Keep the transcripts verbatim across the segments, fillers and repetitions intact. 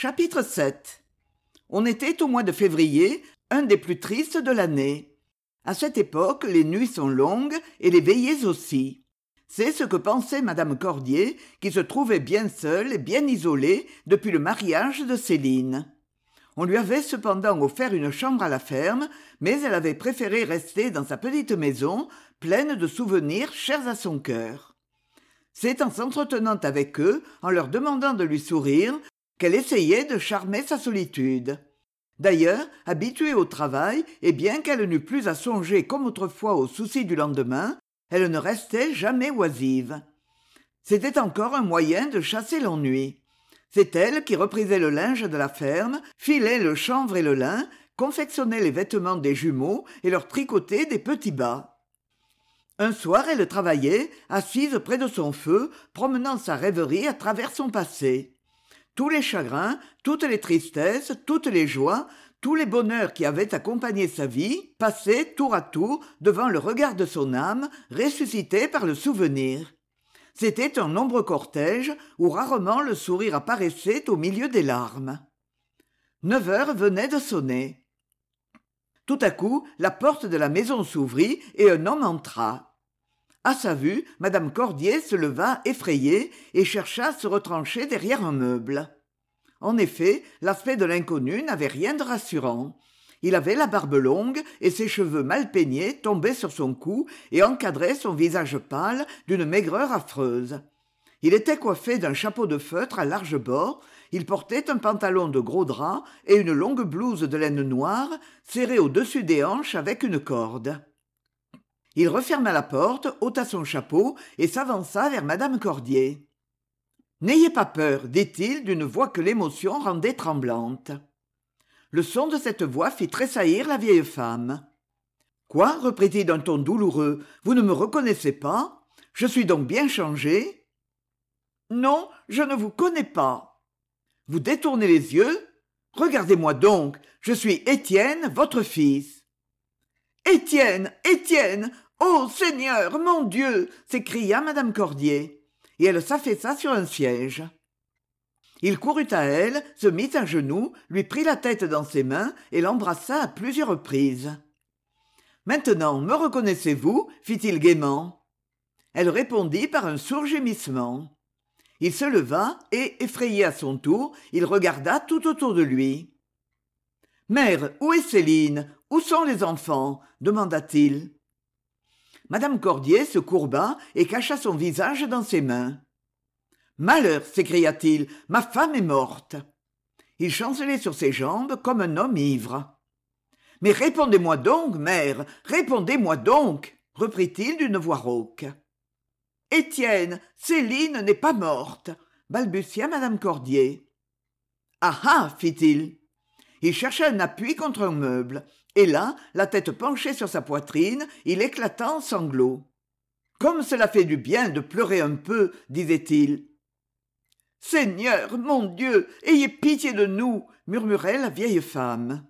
Chapitre sept. On était au mois de février, un des plus tristes de l'année. À cette époque, les nuits sont longues et les veillées aussi. C'est ce que pensait madame Cordier, qui se trouvait bien seule et bien isolée depuis le mariage de Céline. On lui avait cependant offert une chambre à la ferme, mais elle avait préféré rester dans sa petite maison, pleine de souvenirs chers à son cœur. C'est en s'entretenant avec eux, en leur demandant de lui sourire, qu'elle essayait de charmer sa solitude. D'ailleurs, habituée au travail, et bien qu'elle n'eût plus à songer comme autrefois aux soucis du lendemain, elle ne restait jamais oisive. C'était encore un moyen de chasser l'ennui. C'est elle qui reprisait le linge de la ferme, filait le chanvre et le lin, confectionnait les vêtements des jumeaux et leur tricotait des petits bas. Un soir, elle travaillait, assise près de son feu, promenant sa rêverie à travers son passé. Tous les chagrins, toutes les tristesses, toutes les joies, tous les bonheurs qui avaient accompagné sa vie passaient tour à tour devant le regard de son âme, ressuscité par le souvenir. C'était un nombreux cortège où rarement le sourire apparaissait au milieu des larmes. Neuf heures venaient de sonner. Tout à coup, la porte de la maison s'ouvrit et un homme entra. À sa vue, madame Cordier se leva effrayée et chercha à se retrancher derrière un meuble. En effet, l'aspect de l'inconnu n'avait rien de rassurant. Il avait la barbe longue et ses cheveux mal peignés tombaient sur son cou et encadraient son visage pâle d'une maigreur affreuse. Il était coiffé d'un chapeau de feutre à larges bords, il portait un pantalon de gros drap et une longue blouse de laine noire, serrée au-dessus des hanches avec une corde. Il referma la porte, ôta son chapeau et s'avança vers madame Cordier. « N'ayez pas peur, dit-il d'une voix que l'émotion rendait tremblante. Le son de cette voix fit tressaillir la vieille femme. « Quoi » reprit-il d'un ton douloureux, « vous ne me reconnaissez pas? Je suis donc bien changé ?»« Non, je ne vous connais pas. »« Vous détournez les yeux? Regardez-moi donc, je suis Étienne, votre fils. »« Étienne, Étienne ! Oh, Seigneur, mon Dieu !» s'écria madame Cordier, et elle s'affaissa sur un siège. Il courut à elle, se mit à genoux, lui prit la tête dans ses mains et l'embrassa à plusieurs reprises. « Maintenant, me reconnaissez-vous » fit-il gaiement. Elle répondit par un sourd gémissement. Il se leva et, effrayé à son tour, il regarda tout autour de lui. « Mère, où est Céline? Où sont les enfants ?» demanda-t-il. Madame Cordier se courba et cacha son visage dans ses mains. « Malheur !» s'écria-t-il, « ma femme est morte !» Il chancelait sur ses jambes comme un homme ivre. « Mais répondez-moi donc, mère, répondez-moi donc !» reprit-il d'une voix rauque. « Étienne, Céline n'est pas morte !» balbutia madame Cordier. « Ah ah !» fit-il. Il chercha un appui contre un meuble, et là, la tête penchée sur sa poitrine, il éclata en sanglots. « Comme cela fait du bien de pleurer un peu !» disait-il. « Seigneur, mon Dieu, ayez pitié de nous !» murmurait la vieille femme.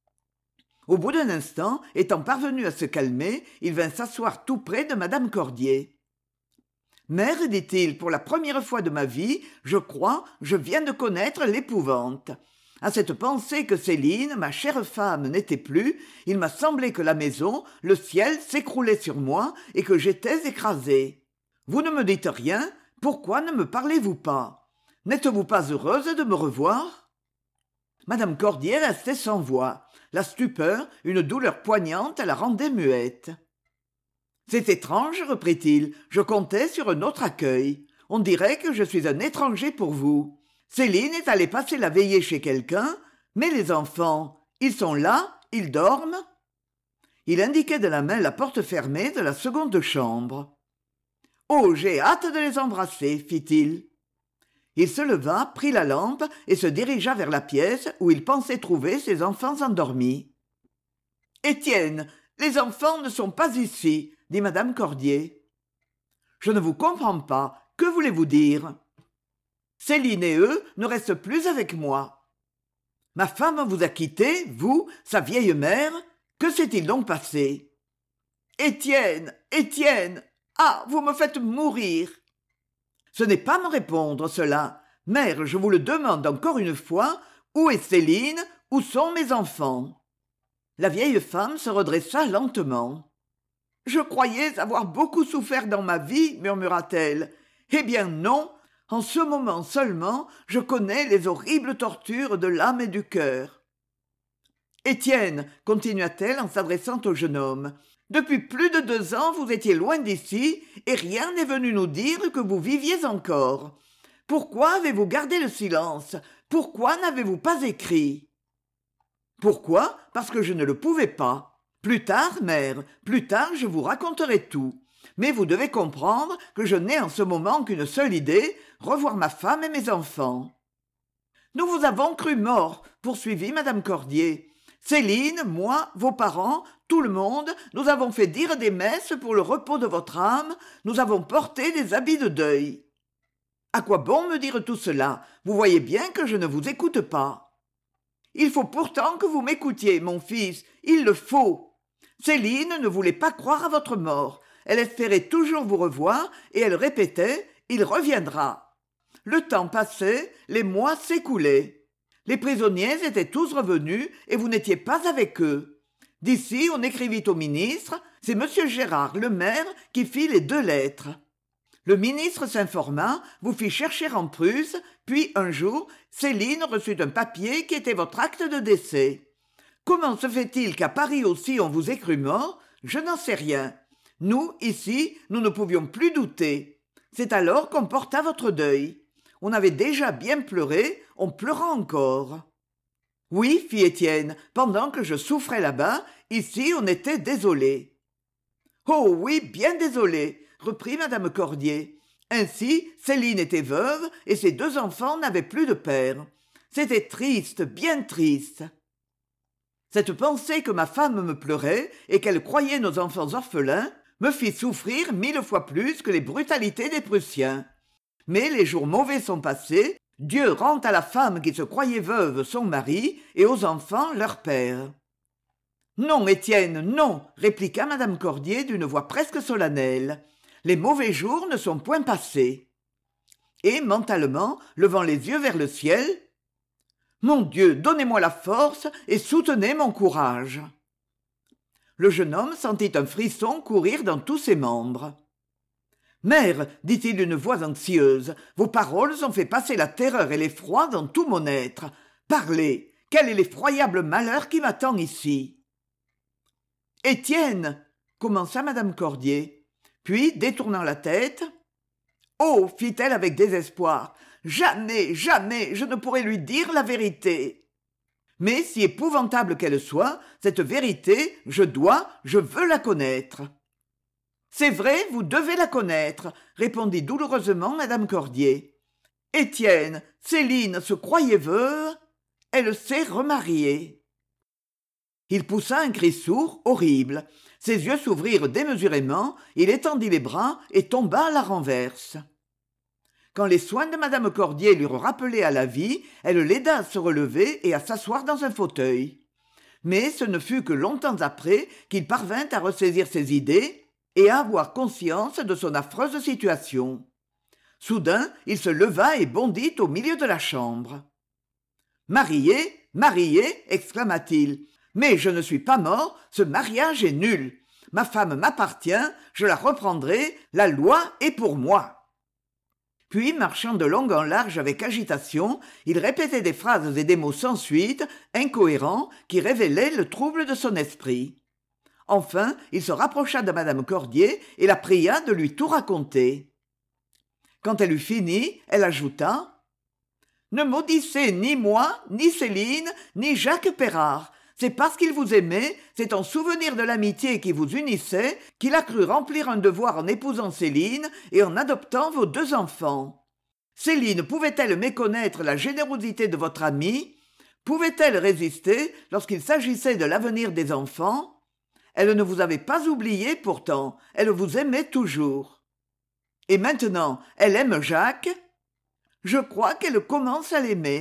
Au bout d'un instant, étant parvenu à se calmer, il vint s'asseoir tout près de madame Cordier. « Mère, dit-il, pour la première fois de ma vie, je crois, je viens de connaître l'épouvante. À cette pensée que Céline, ma chère femme, n'était plus, il m'a semblé que la maison, le ciel s'écroulait sur moi et que j'étais écrasé. Vous ne me dites rien, pourquoi ne me parlez-vous pas? N'êtes-vous pas heureuse de me revoir ?» Madame Cordier restait sans voix. La stupeur, une douleur poignante, la rendait muette. « C'est étrange, reprit-il, je comptais sur un autre accueil. On dirait que je suis un étranger pour vous. Céline est allée passer la veillée chez quelqu'un, mais les enfants, ils sont là, ils dorment ?» Il indiquait de la main la porte fermée de la seconde chambre. « Oh, j'ai hâte de les embrasser, fit-il. Il se leva, prit la lampe et se dirigea vers la pièce où il pensait trouver ses enfants endormis. « Étienne, les enfants ne sont pas ici, » dit madame Cordier. « Je ne vous comprends pas. Que voulez-vous dire ? » « Céline et eux ne restent plus avec moi. »« Ma femme vous a quitté, vous, sa vieille mère ? Que s'est-il donc passé ?»« Étienne, Étienne ! Ah, vous me faites mourir !»« Ce n'est pas me répondre, cela. Mère, je vous le demande encore une fois, où est Céline? Où sont mes enfants? La vieille femme se redressa lentement. Je croyais avoir beaucoup souffert dans ma vie, murmura-t-elle. Eh bien non, en ce moment seulement, je connais les horribles tortures de l'âme et du cœur. Étienne, continua-t-elle en s'adressant au jeune homme, depuis plus de deux ans vous étiez loin d'ici et rien n'est venu nous dire que vous viviez encore. Pourquoi avez-vous gardé le silence? Pourquoi n'avez-vous pas écrit? Pourquoi? Parce que je ne le pouvais pas. Plus tard, mère, plus tard je vous raconterai tout. Mais vous devez comprendre que je n'ai en ce moment qu'une seule idée, revoir ma femme et mes enfants. Nous vous avons cru mort, poursuivit madame Cordier. Céline, moi, vos parents, tout le monde, nous avons fait dire des messes pour le repos de votre âme, nous avons porté des habits de deuil. À quoi bon me dire tout cela? Vous voyez bien que je ne vous écoute pas. Il faut pourtant que vous m'écoutiez, mon fils, il le faut. Céline ne voulait pas croire à votre mort. Elle espérait toujours vous revoir et elle répétait « il reviendra ». Le temps passait, les mois s'écoulaient. Les prisonniers étaient tous revenus et vous n'étiez pas avec eux. D'ici, on écrivit au ministre, c'est M. Gérard, le maire, qui fit les deux lettres. Le ministre s'informa, vous fit chercher en Prusse, puis un jour, Céline reçut un papier qui était votre acte de décès. Comment se fait-il qu'à Paris aussi on vous ait cru mort? Je n'en sais rien. Nous, ici, nous ne pouvions plus douter. C'est alors qu'on porta votre deuil. On avait déjà bien pleuré, on pleura encore. Oui, fit Étienne, pendant que je souffrais là-bas, ici on était désolé. Oh oui, bien désolé, reprit madame Cordier. Ainsi, Céline était veuve et ses deux enfants n'avaient plus de père. C'était triste, bien triste. Cette pensée que ma femme me pleurait et qu'elle croyait nos enfants orphelins me fit souffrir mille fois plus que les brutalités des Prussiens. Mais les jours mauvais sont passés, Dieu rend à la femme qui se croyait veuve son mari et aux enfants leur père. Non, Étienne, non, répliqua madame Cordier d'une voix presque solennelle. Les mauvais jours ne sont point passés. Et, mentalement, levant les yeux vers le ciel, mon Dieu, donnez-moi la force et soutenez mon courage. Le jeune homme sentit un frisson courir dans tous ses membres. Mère, dit-il d'une voix anxieuse, vos paroles ont fait passer la terreur et l'effroi dans tout mon être. Parlez, quel est l'effroyable malheur qui m'attend ici? Étienne, commença madame Cordier, puis, détournant la tête, oh, fit-elle avec désespoir, jamais, jamais je ne pourrai lui dire la vérité. Mais si épouvantable qu'elle soit, cette vérité, je dois, je veux la connaître. C'est vrai, vous devez la connaître, répondit douloureusement madame Cordier. Étienne, Céline se croyait veuve, elle s'est remariée. Il poussa un cri sourd, horrible. Ses yeux s'ouvrirent démesurément, il étendit les bras et tomba à la renverse. Quand les soins de madame Cordier l'eurent rappelé à la vie, elle l'aida à se relever et à s'asseoir dans un fauteuil. Mais ce ne fut que longtemps après qu'il parvint à ressaisir ses idées et à avoir conscience de son affreuse situation. Soudain, il se leva et bondit au milieu de la chambre. « Marié, marié !» exclama-t-il. « Mais je ne suis pas mort, ce mariage est nul. Ma femme m'appartient, je la reprendrai, la loi est pour moi. » Puis, marchant de long en large avec agitation, il répétait des phrases et des mots sans suite, incohérents, qui révélaient le trouble de son esprit. Enfin, il se rapprocha de madame Cordier et la pria de lui tout raconter. Quand elle eut fini, elle ajouta « Ne maudissez ni moi, ni Céline, ni Jacques Pérard. C'est parce qu'il vous aimait, c'est en souvenir de l'amitié qui vous unissait, qu'il a cru remplir un devoir en épousant Céline et en adoptant vos deux enfants. Céline pouvait-elle méconnaître la générosité de votre ami? Pouvait-elle résister lorsqu'il s'agissait de l'avenir des enfants? Elle ne vous avait pas oublié pourtant, elle vous aimait toujours. Et maintenant, elle aime Jacques? Je crois qu'elle commence à l'aimer. »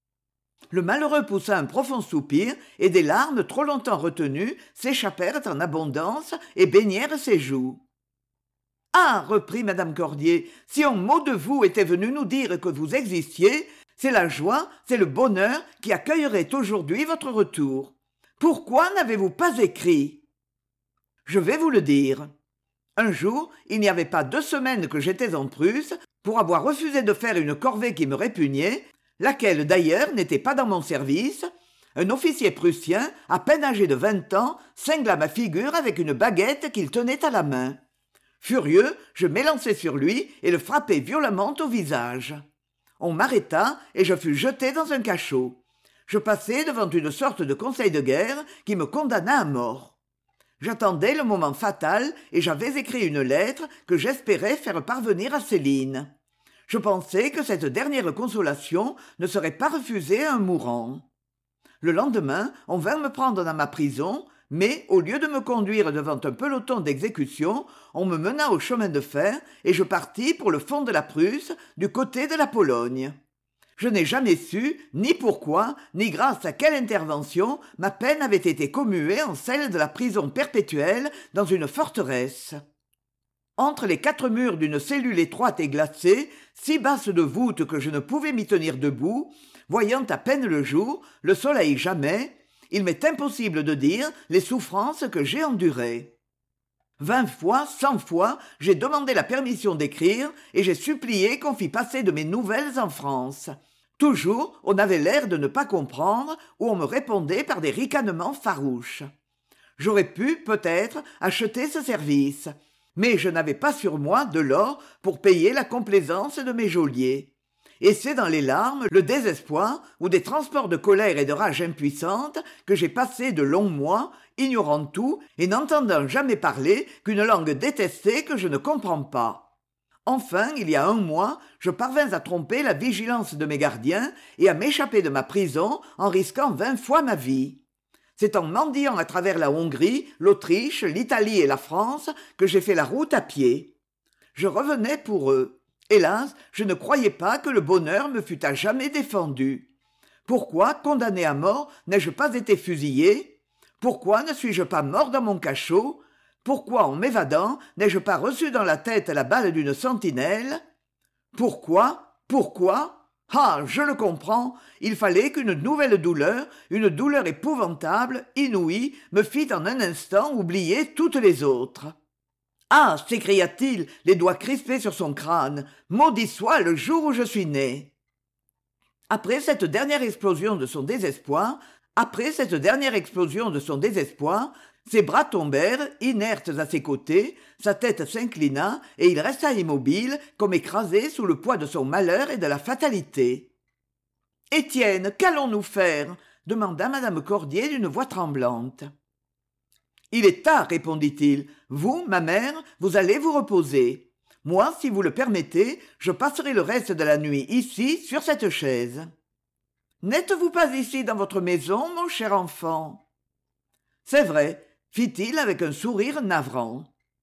Le malheureux poussa un profond soupir, et des larmes trop longtemps retenues s'échappèrent en abondance et baignèrent ses joues. « Ah, reprit madame Cordier, si un mot de vous était venu nous dire que vous existiez, c'est la joie, c'est le bonheur qui accueillerait aujourd'hui votre retour. Pourquoi n'avez-vous pas écrit? Je vais vous le dire. Un jour, il n'y avait pas deux semaines que j'étais en Prusse, pour avoir refusé de faire une corvée qui me répugnait, laquelle d'ailleurs n'était pas dans mon service, un officier prussien, à peine âgé de vingt ans, cingla ma figure avec une baguette qu'il tenait à la main. Furieux, je m'élançai sur lui et le frappai violemment au visage. On m'arrêta et je fus jeté dans un cachot. Je passai devant une sorte de conseil de guerre qui me condamna à mort. J'attendais le moment fatal et j'avais écrit une lettre que j'espérais faire parvenir à Céline. Je pensais que cette dernière consolation ne serait pas refusée à un mourant. Le lendemain, on vint me prendre dans ma prison, mais au lieu de me conduire devant un peloton d'exécution, on me mena au chemin de fer et je partis pour le fond de la Prusse, du côté de la Pologne. Je n'ai jamais su, ni pourquoi, ni grâce à quelle intervention, ma peine avait été commuée en celle de la prison perpétuelle dans une forteresse. Entre les quatre murs d'une cellule étroite et glacée, si basse de voûte que je ne pouvais m'y tenir debout, voyant à peine le jour, le soleil jamais, il m'est impossible de dire les souffrances que j'ai endurées. Vingt fois, cent fois, j'ai demandé la permission d'écrire et j'ai supplié qu'on fît passer de mes nouvelles en France. Toujours, on avait l'air de ne pas comprendre ou on me répondait par des ricanements farouches. J'aurais pu, peut-être, acheter ce service, mais je n'avais pas sur moi de l'or pour payer la complaisance de mes geôliers. Et c'est dans les larmes, le désespoir ou des transports de colère et de rage impuissante que j'ai passé de longs mois, ignorant tout et n'entendant jamais parler qu'une langue détestée que je ne comprends pas. Enfin, il y a un mois, je parvins à tromper la vigilance de mes gardiens et à m'échapper de ma prison en risquant vingt fois ma vie. C'est en mendiant à travers la Hongrie, l'Autriche, l'Italie et la France que j'ai fait la route à pied. Je revenais pour eux. Hélas, je ne croyais pas que le bonheur me fût à jamais défendu. Pourquoi, condamné à mort, n'ai-je pas été fusillé? Pourquoi ne suis-je pas mort dans mon cachot? Pourquoi, en m'évadant, n'ai-je pas reçu dans la tête la balle d'une sentinelle? Pourquoi? Pourquoi? Ah, je le comprends, il fallait qu'une nouvelle douleur, une douleur épouvantable, inouïe, me fît en un instant oublier toutes les autres. Ah, s'écria-t-il, les doigts crispés sur son crâne, maudit soit le jour où je suis né. Après cette dernière explosion de son désespoir, après cette dernière explosion de son désespoir, ses bras tombèrent, inertes à ses côtés, sa tête s'inclina et il resta immobile, comme écrasé sous le poids de son malheur et de la fatalité. « Étienne, qu'allons-nous faire » demanda madame Cordier d'une voix tremblante. « Il est tard, répondit-il. Vous, ma mère, vous allez vous reposer. Moi, si vous le permettez, je passerai le reste de la nuit ici, sur cette chaise. »« N'êtes-vous pas ici dans votre maison, mon cher enfant ?»« C'est vrai, » fit-il avec un sourire navrant.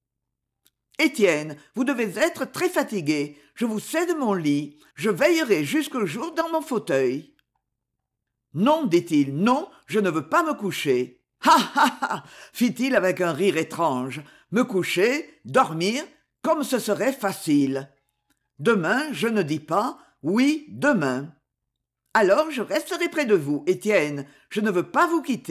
« Étienne, vous devez être très fatigué. Je vous cède mon lit. Je veillerai jusqu'au jour dans mon fauteuil. »« Non, dit-il, non, je ne veux pas me coucher. »« Ha, ha, ha !» fit-il avec un rire étrange. « Me coucher, dormir, comme ce serait facile. Demain, je ne dis pas, oui, demain. Alors je resterai près de vous, Étienne, je ne veux pas vous quitter. »